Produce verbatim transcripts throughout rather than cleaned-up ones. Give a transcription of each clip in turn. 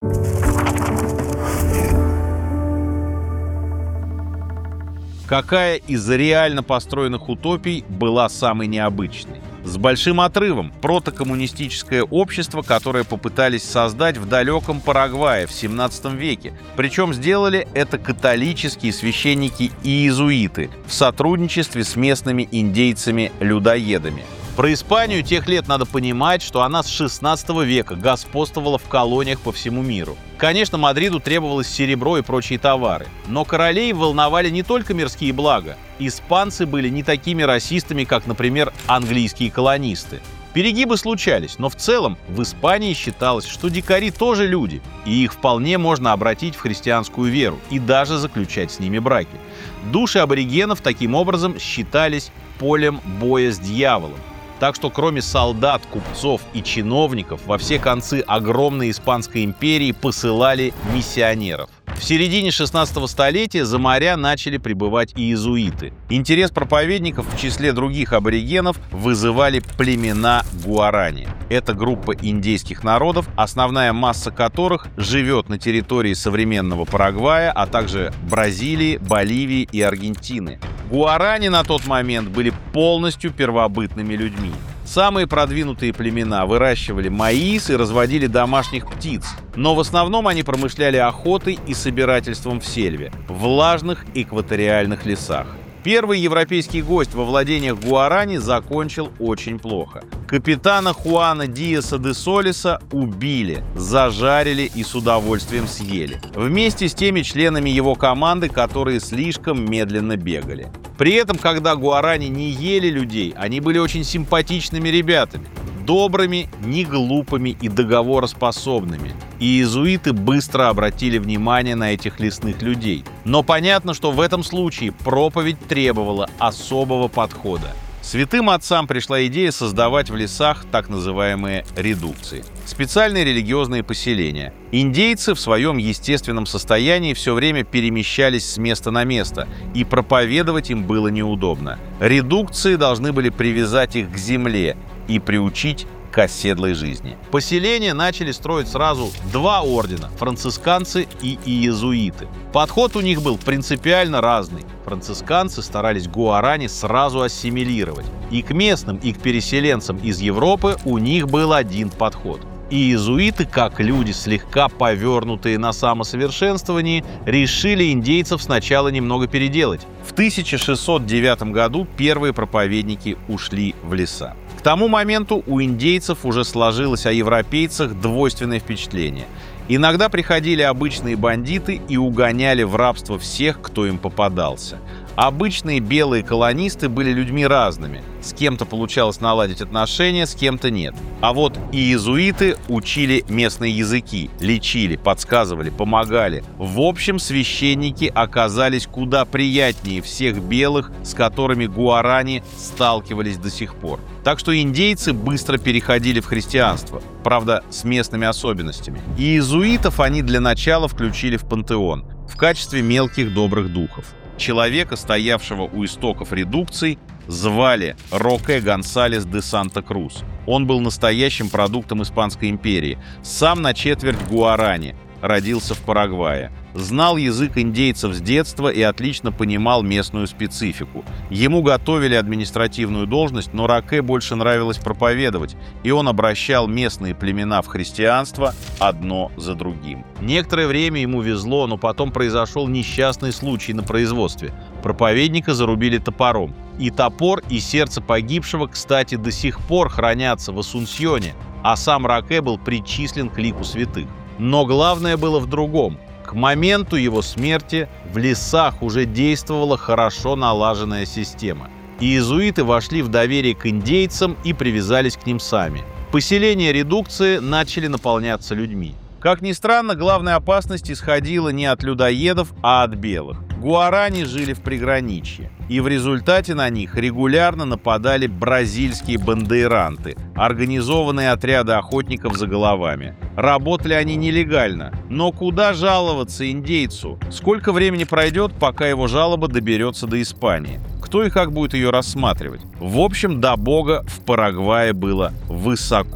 Какая из реально построенных утопий была самой необычной? С большим отрывом протокоммунистическое общество, которое попытались создать в далеком Парагвае в семнадцатом веке. Причем сделали это католические священники и иезуиты в сотрудничестве с местными индейцами-людоедами. Про Испанию тех лет надо понимать, что она с шестнадцатого века господствовала в колониях по всему миру. Конечно, Мадриду требовалось серебро и прочие товары, но королей волновали не только мирские блага. Испанцы были не такими расистами, как, например, английские колонисты. Перегибы случались, но в целом в Испании считалось, что дикари тоже люди, и их вполне можно обратить в христианскую веру и даже заключать с ними браки. Души аборигенов таким образом считались полем боя с дьяволом. Так что кроме солдат, купцов и чиновников во все концы огромной Испанской империи посылали миссионеров. В середине шестнадцатого столетия за моря начали прибывать и иезуиты. Интерес проповедников в числе других аборигенов вызывали племена гуарани. Это группа индейских народов, основная масса которых живет на территории современного Парагвая, а также Бразилии, Боливии и Аргентины. Гуарани на тот момент были полностью первобытными людьми. Самые продвинутые племена выращивали маис и разводили домашних птиц, но в основном они промышляли охотой и собирательством в сельве, в влажных экваториальных лесах. Первый европейский гость во владениях гуарани закончил очень плохо. Капитана Хуана Диаса де Солиса убили, зажарили и с удовольствием съели, вместе с теми членами его команды, которые слишком медленно бегали. При этом, когда гуарани не ели людей, они были очень симпатичными ребятами, добрыми, не глупыми и договороспособными. И иезуиты быстро обратили внимание на этих лесных людей. Но понятно, что в этом случае проповедь требовала особого подхода. Святым отцам пришла идея создавать в лесах так называемые редукции – специальные религиозные поселения. Индейцы в своем естественном состоянии все время перемещались с места на место, и проповедовать им было неудобно. Редукции должны были привязать их к земле и приучить к оседлой жизни. Поселения начали строить сразу два ордена – францисканцы и иезуиты. Подход у них был принципиально разный. Францисканцы старались гуарани сразу ассимилировать. И к местным, и к переселенцам из Европы у них был один подход. Иезуиты, как люди, слегка повернутые на самосовершенствовании, решили индейцев сначала немного переделать. В тысяча шестьсот девятом году первые проповедники ушли в леса. К тому моменту у индейцев уже сложилось о европейцах двойственное впечатление. Иногда приходили обычные бандиты и угоняли в рабство всех, кто им попадался. Обычные белые колонисты были людьми разными. С кем-то получалось наладить отношения, с кем-то нет. А вот иезуиты учили местные языки, лечили, подсказывали, помогали. В общем, священники оказались куда приятнее всех белых, с которыми гуарани сталкивались до сих пор. Так что индейцы быстро переходили в христианство, правда, с местными особенностями. Иезуитов они для начала включили в пантеон в качестве мелких добрых духов. Человека, стоявшего у истоков редукций, звали Роке Гонсалес де Санта-Крус. Он был настоящим продуктом Испанской империи, сам на четверть гуарани, родился в Парагвае. Знал язык индейцев с детства и отлично понимал местную специфику. Ему готовили административную должность, но Роке больше нравилось проповедовать, и он обращал местные племена в христианство одно за другим. Некоторое время ему везло, но потом произошел несчастный случай на производстве. Проповедника зарубили топором. И топор, и сердце погибшего, кстати, до сих пор хранятся в Асунсьоне, а сам Роке был причислен к лику святых. Но главное было в другом. К моменту его смерти в лесах уже действовала хорошо налаженная система. Иезуиты вошли в доверие к индейцам и привязались к ним сами. Поселения редукции начали наполняться людьми. Как ни странно, главная опасность исходила не от людоедов, а от белых. Гуарани жили в приграничье, и в результате на них регулярно нападали бразильские бандейранты, организованные отряды охотников за головами. Работали они нелегально, но куда жаловаться индейцу? Сколько времени пройдет, пока его жалоба доберется до Испании? Кто и как будет ее рассматривать? В общем, до бога в Парагвае было высоко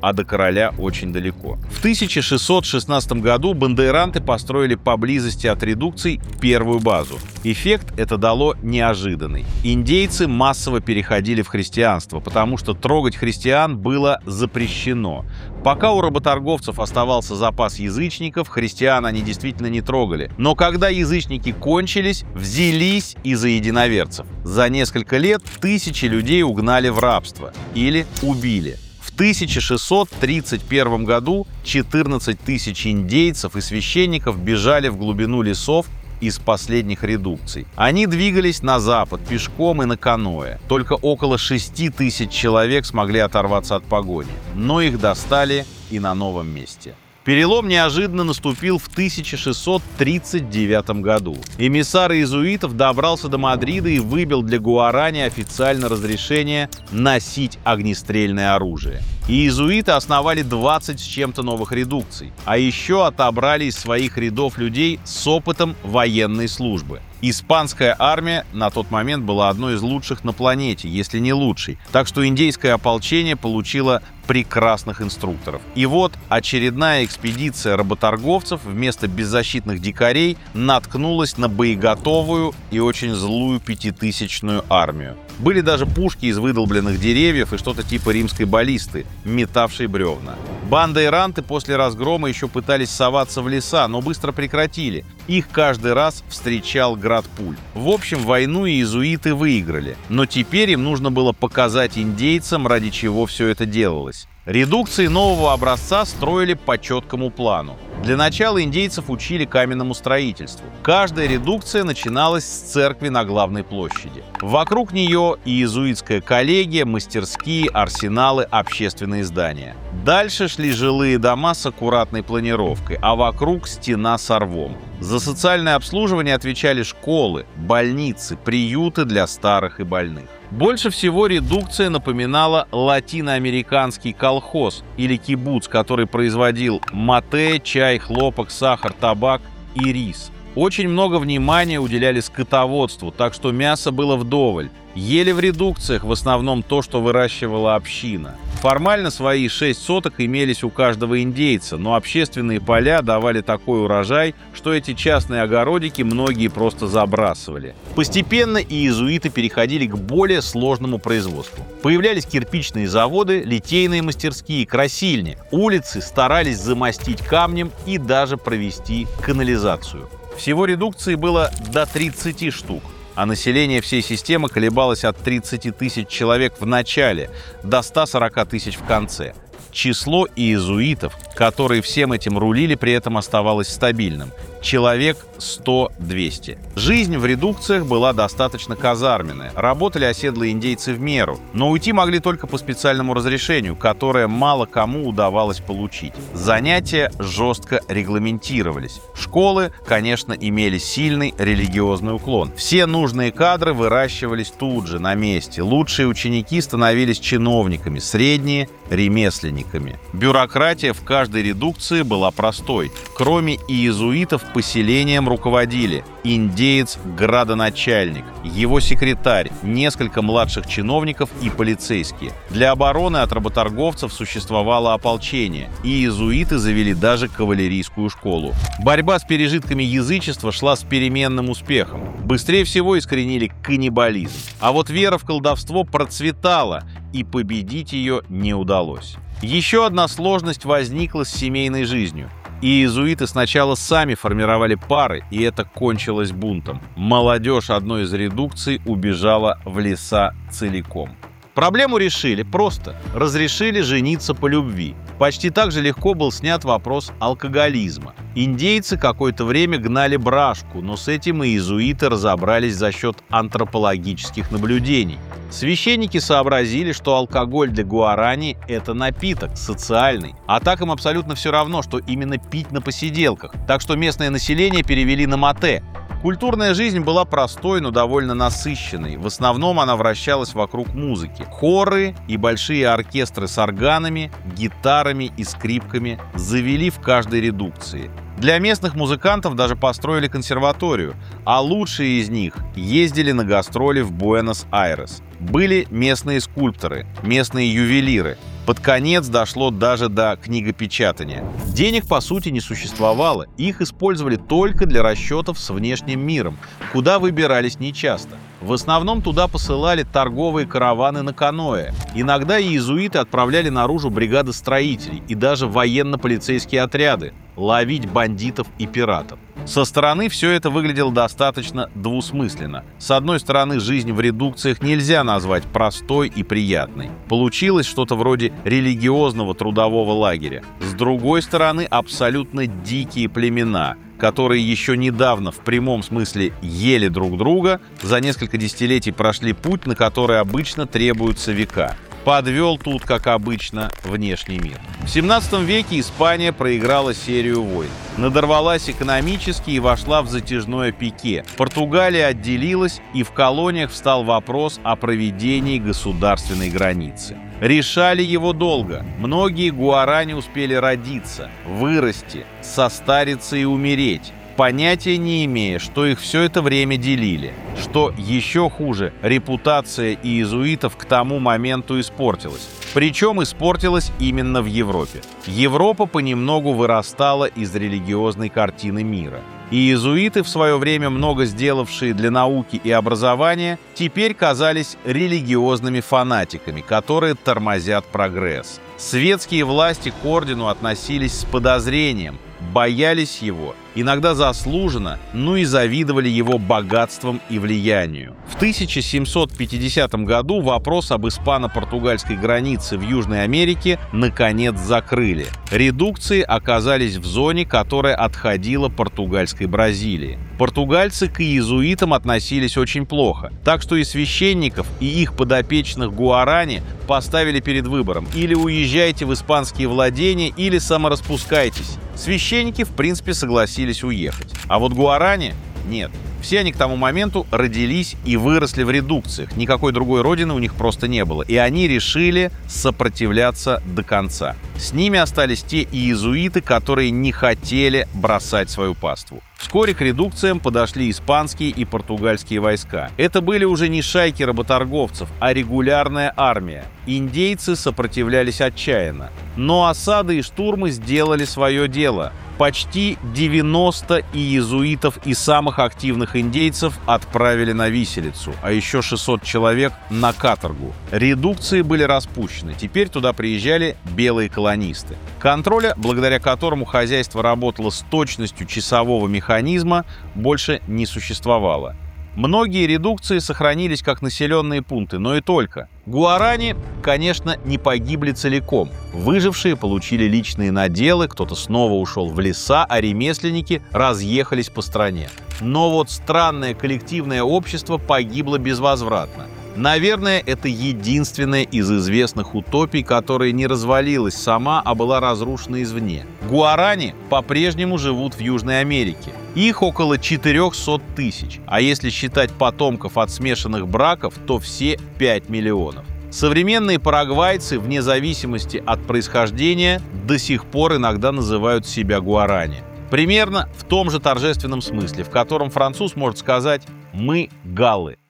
а до короля очень далеко. В тысяча шестьсот шестнадцатом году бандеранты построили поблизости от редукций первую базу. Эффект это дало неожиданный. Индейцы массово переходили в христианство, потому что трогать христиан было запрещено. Пока у работорговцев оставался запас язычников, христиан они действительно не трогали. Но когда язычники кончились, взялись и за единоверцев. За несколько лет тысячи людей угнали в рабство или убили. В тысяча шестьсот тридцать первом году четырнадцать тысяч индейцев и священников бежали в глубину лесов из последних редукций. Они двигались на запад пешком и на каноэ. Только около шести тысяч человек смогли оторваться от погони. Но их достали и на новом месте. Перелом неожиданно наступил в тысяча шестьсот тридцать девятом году. Эмиссар иезуитов добрался до Мадрида и выбил для гуарани официально разрешение носить огнестрельное оружие. Иезуиты основали двадцать с чем-то новых редукций, а еще отобрали из своих рядов людей с опытом военной службы. Испанская армия на тот момент была одной из лучших на планете, если не лучшей, так что индейское ополчение получило прекрасных инструкторов. И вот очередная экспедиция работорговцев вместо беззащитных дикарей наткнулась на боеготовую и очень злую пятитысячную армию. Были даже пушки из выдолбленных деревьев и что-то типа римской баллисты, метавшей бревна. Бандеранты после разгрома еще пытались соваться в леса, но быстро прекратили. Их каждый раз встречал град пуль. В общем, войну иезуиты выиграли, но теперь им нужно было показать индейцам, ради чего все это делалось. Редукции нового образца строили по четкому плану. Для начала индейцев учили каменному строительству. Каждая редукция начиналась с церкви на главной площади. Вокруг нее иезуитская коллегия, мастерские, арсеналы, общественные здания. Дальше шли жилые дома с аккуратной планировкой, а вокруг стена с рвом. За социальное обслуживание отвечали школы, больницы, приюты для старых и больных. Больше всего редукция напоминала латиноамериканский колхоз или кибуц, который производил мате, чай, хлопок, сахар, табак и рис. Очень много внимания уделяли скотоводству, так что мяса было вдоволь. Ели в редукциях в основном то, что выращивала община. Формально свои шесть соток имелись у каждого индейца, но общественные поля давали такой урожай, что эти частные огородики многие просто забрасывали. Постепенно иезуиты переходили к более сложному производству. Появлялись кирпичные заводы, литейные мастерские, красильни. Улицы старались замостить камнем и даже провести канализацию. Всего редукций было до тридцати штук, а население всей системы колебалось от тридцати тысяч человек в начале до ста сорока тысяч в конце. Число иезуитов, которые всем этим рулили, при этом оставалось стабильным. Человек сто-двести. Жизнь в редукциях была достаточно казарменная. Работали оседлые индейцы в меру, но уйти могли только по специальному разрешению, которое мало кому удавалось получить. Занятия жестко регламентировались. Школы, конечно, имели сильный религиозный уклон. Все нужные кадры выращивались тут же, на месте. Лучшие ученики становились чиновниками, средние – ремесленниками. Бюрократия в каждой редукции была простой. Кроме иезуитов, поселением руководили индеец-градоначальник, его секретарь, несколько младших чиновников и полицейские. Для обороны от работорговцев существовало ополчение, и иезуиты завели даже кавалерийскую школу. Борьба с пережитками язычества шла с переменным успехом. Быстрее всего искоренили каннибализм. А вот вера в колдовство процветала, и победить ее не удалось. Еще одна сложность возникла с семейной жизнью. Иезуиты сначала сами формировали пары, и это кончилось бунтом. Молодежь одной из редукций убежала в леса целиком. Проблему решили просто. Разрешили жениться по любви. Почти так же легко был снят вопрос алкоголизма. Индейцы какое-то время гнали брашку, но с этим иезуиты разобрались за счет антропологических наблюдений. Священники сообразили, что алкоголь для гуарани – это напиток, социальный. А так им абсолютно все равно, что именно пить на посиделках. Так что местное население перевели на мате. Культурная жизнь была простой, но довольно насыщенной. В основном она вращалась вокруг музыки. Хоры и большие оркестры с органами, гитарами и скрипками завели в каждой редукции. Для местных музыкантов даже построили консерваторию, а лучшие из них ездили на гастроли в Буэнос-Айрес. Были местные скульпторы, местные ювелиры. Под конец дошло даже до книгопечатания. Денег, по сути, не существовало, их использовали только для расчетов с внешним миром, куда выбирались нечасто. В основном туда посылали торговые караваны на каноэ. Иногда иезуиты отправляли наружу бригады строителей и даже военно-полицейские отряды ловить бандитов и пиратов. Со стороны все это выглядело достаточно двусмысленно. С одной стороны, жизнь в редукциях нельзя назвать простой и приятной. Получилось что-то вроде религиозного трудового лагеря. С другой стороны, абсолютно дикие племена, которые еще недавно в прямом смысле ели друг друга, за несколько десятилетий прошли путь, на который обычно требуются века. Подвел тут, как обычно, внешний мир. В семнадцатом веке Испания проиграла серию войн, надорвалась экономически и вошла в затяжное пике. Португалия отделилась, и в колониях встал вопрос о проведении государственной границы. Решали его долго. Многие гуарани успели родиться, вырасти, состариться и умереть, понятия не имея, что их все это время делили. Что еще хуже, репутация иезуитов к тому моменту испортилась. Причем испортилась именно в Европе. Европа понемногу вырастала из религиозной картины мира. Иезуиты, в свое время много сделавшие для науки и образования, теперь казались религиозными фанатиками, которые тормозят прогресс. Светские власти к ордену относились с подозрением, боялись его, иногда заслуженно, ну и завидовали его богатствам и влиянию. В тысяча семьсот пятидесятом году вопрос об испано-португальской границе в Южной Америке наконец закрыли. Редукции оказались в зоне, которая отходила португальской Бразилии. Португальцы к иезуитам относились очень плохо, так что и священников, и их подопечных гуарани поставили перед выбором: или уезжайте в испанские владения, или самораспускайтесь. Священники, в принципе, согласились уехать. А вот гуарани — нет. Все они к тому моменту родились и выросли в редукциях. Никакой другой родины у них просто не было. И они решили сопротивляться до конца. С ними остались те иезуиты, которые не хотели бросать свою паству. Вскоре к редукциям подошли испанские и португальские войска. Это были уже не шайки работорговцев, а регулярная армия. Индейцы сопротивлялись отчаянно. Но осады и штурмы сделали свое дело. Почти девяносто иезуитов и самых активных индейцев отправили на виселицу, а еще шестьсот человек на каторгу. Редукции были распущены, теперь туда приезжали белые колонисты. Контроля, благодаря которому хозяйство работало с точностью часового механизма, больше не существовало. Многие редукции сохранились как населенные пункты, но и только. Гуарани, конечно, не погибли целиком. Выжившие получили личные наделы, кто-то снова ушел в леса, а ремесленники разъехались по стране. Но вот странное коллективное общество погибло безвозвратно. Наверное, это единственная из известных утопий, которая не развалилась сама, а была разрушена извне. Гуарани по-прежнему живут в Южной Америке. Их около четырехсот тысяч, а если считать потомков от смешанных браков, то все пять миллионов. Современные парагвайцы, вне зависимости от происхождения, до сих пор иногда называют себя гуарани. Примерно в том же торжественном смысле, в котором француз может сказать «мы галлы».